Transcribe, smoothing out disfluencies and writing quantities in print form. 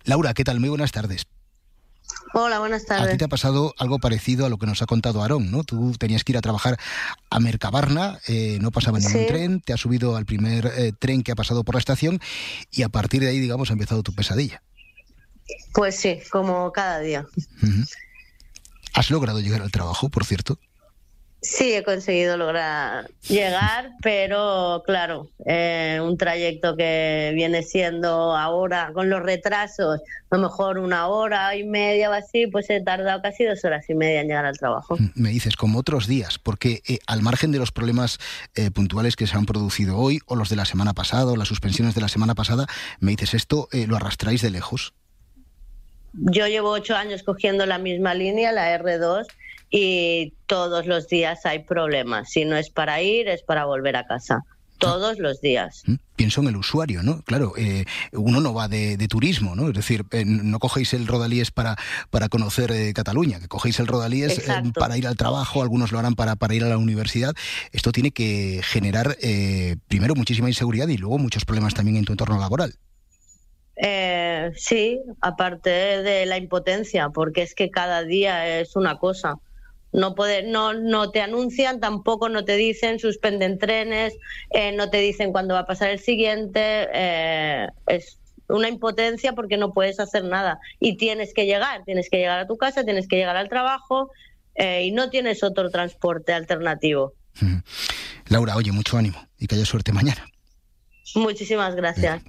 Laura, ¿qué tal? Muy buenas tardes. Hola, buenas A ti tardes. te ha pasado algo parecido a lo que nos ha contado Aarón, ¿no? Tú tenías que ir a trabajar a Mercabarna, no pasaba ningún Sí, tren, te has subido al primer tren que ha pasado por la estación y a partir de ahí, digamos, ha empezado tu pesadilla. pues sí, como cada día. Ujú. ¿Has logrado llegar al trabajo, por cierto? Sí, he conseguido lograr llegar, pero claro, un trayecto que viene siendo ahora con los retrasos, a lo mejor 1 hora y media o así, pues he tardado casi 2 horas y media en llegar al trabajo. Me dices, como otros días, porque al margen de los problemas puntuales que se han producido hoy, o los de la semana pasada, o las suspensiones de la semana pasada, me dices, esto lo arrastráis de lejos. Yo llevo 8 años cogiendo la misma línea, la R2, y todos los días hay problemas. Si no es para ir, es para volver a casa. Ah, Todos los días. pienso en el usuario, ¿no? Claro, uno no va de turismo, ¿no? Es decir, no cogéis el Rodalies para conocer Cataluña, que cogéis el Rodalies Exacto. para ir al trabajo, algunos lo harán para ir a la universidad. Esto tiene que generar, primero, muchísima inseguridad y luego muchos problemas también en tu entorno laboral. Sí, aparte de la impotencia, porque es que cada día es una cosa. No te anuncian, tampoco no te dicen, suspenden trenes, no te dicen cuándo va a pasar el siguiente. Es una impotencia porque no puedes hacer nada y tienes que llegar a tu casa, tienes que llegar al trabajo, y no tienes otro transporte alternativo. Laura, oye, mucho ánimo y que haya suerte mañana. Muchísimas Venga. gracias.